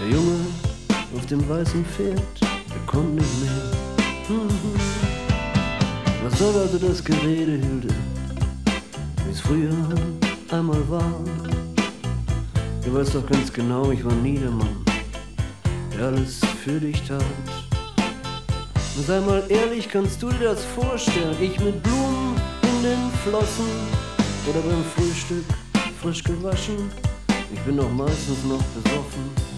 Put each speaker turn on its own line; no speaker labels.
Der Junge auf dem weißen Pferd, der kommt nicht mehr. Was soll also das Gerede, Hilde, wie's früher einmal war? Du weißt doch ganz genau, ich war nie der Mann, der alles für dich tat. Und sei mal ehrlich, kannst du dir das vorstellen? Ich mit Blumen in den Flossen oder beim Frühstück frisch gewaschen. Ich bin doch meistens noch besoffen.